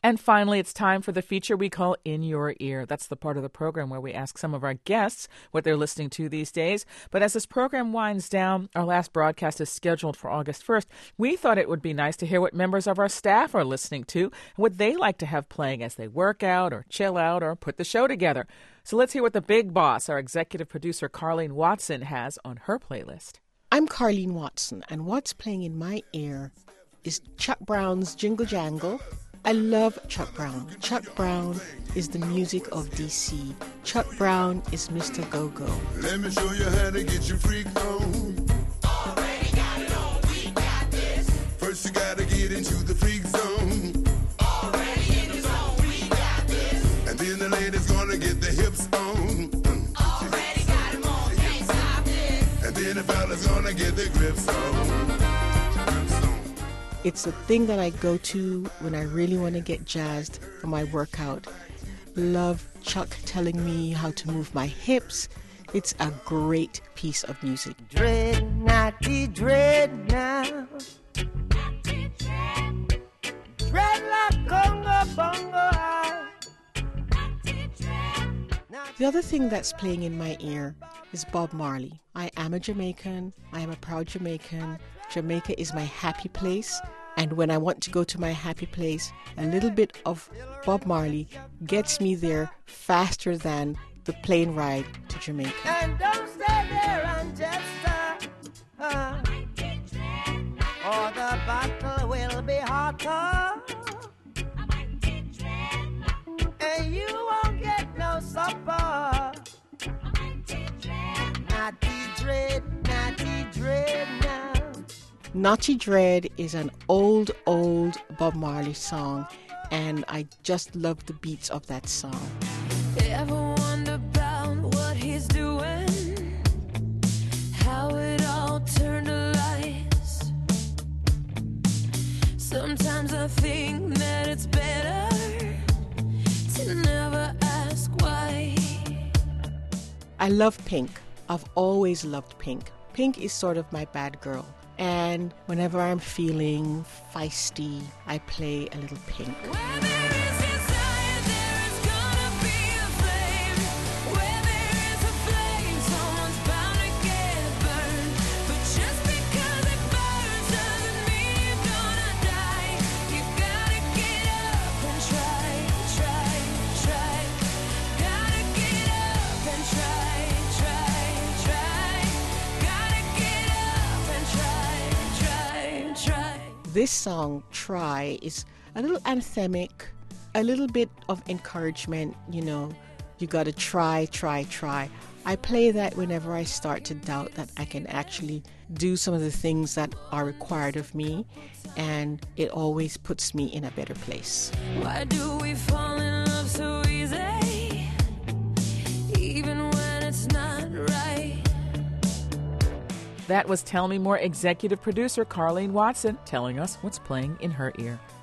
And finally, it's time for the feature we call In Your Ear. That's the part of the program where we ask some of our guests what they're listening to these days. But as this program winds down, our last broadcast is scheduled for August 1st. We thought it would be nice to hear what members of our staff are listening to and what they like to have playing as they work out or chill out or put the show together. So let's hear what the big boss, our executive producer, Carlene Watson, has on her playlist. I'm Carlene Watson, and what's playing in my ear is Chuck Brown's Jingle Jangle. I love Chuck Brown. Chuck Brown is the music of DC. Chuck Brown is Mr. Go-Go. Let me show you how to get your freak on. Already got it on, we got this. First you gotta get into the freak zone. Already in the zone, we got this. And then the lady's gonna get the hips on. Already got them on, can't stop this. And then the fella's gonna get the grips on. It's a thing that I go to when I really want to get jazzed for my workout. Love Chuck telling me how to move my hips. It's a great piece of music. Dread, naughty, dread now. Dread like Congo bongo. The other thing that's playing in my ear is Bob Marley. I am a Jamaican. I am a proud Jamaican. Jamaica is my happy place. And when I want to go to my happy place, a little bit of Bob Marley gets me there faster than the plane ride to Jamaica. And don't stay there and just or the battle will be hotter. And you won't get no supper. Naughty dread now. Naughty Dread is an old Bob Marley song, and I just love the beats of that song. Ever wonder about what he's doing? How it all turned to lies? Sometimes I think that it's better to never ask why. I love Pink. I've always loved Pink. Pink is sort of my bad girl. And whenever I'm feeling feisty, I play a little Pink. Where there is desire, there is gonna be a flame. Where there is a flame, someone's bound to get burned. But just because it burns doesn't mean you're gonna die. You gotta get up and try. Gotta get up and try. Gotta get up and try. This song, Try, is a little anthemic, a little bit of encouragement, you gotta try. I play that whenever I start to doubt that I can actually do some of the things that are required of me, and it always puts me in a better place. Why do we fall in love so easy, even when it's not right? That was Tell Me More executive producer Carlene Watson telling us what's playing in her ear.